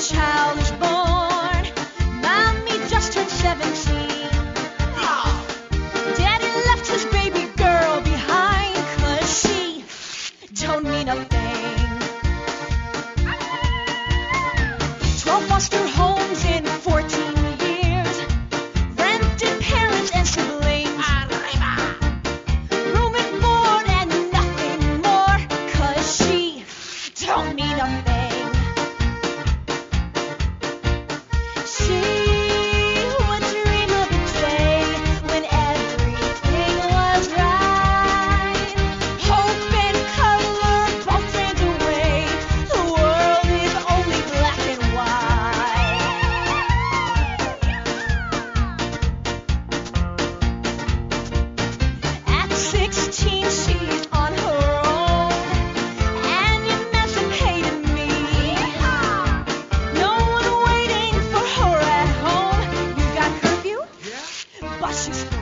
child is born. Mommy just turned 17. Daddy left his baby girl behind, 'cause she don't mean a thing. 12 foster homes in 14 years. Rented parents and siblings. Room and board and nothing more, 'cause she don't mean a thing. She would dream of a day when everything was right. Hope and color both fade away. The world is only black and white. At 16, she's on her own and emancipated me. No one waiting for her at home. You got curfew, but she's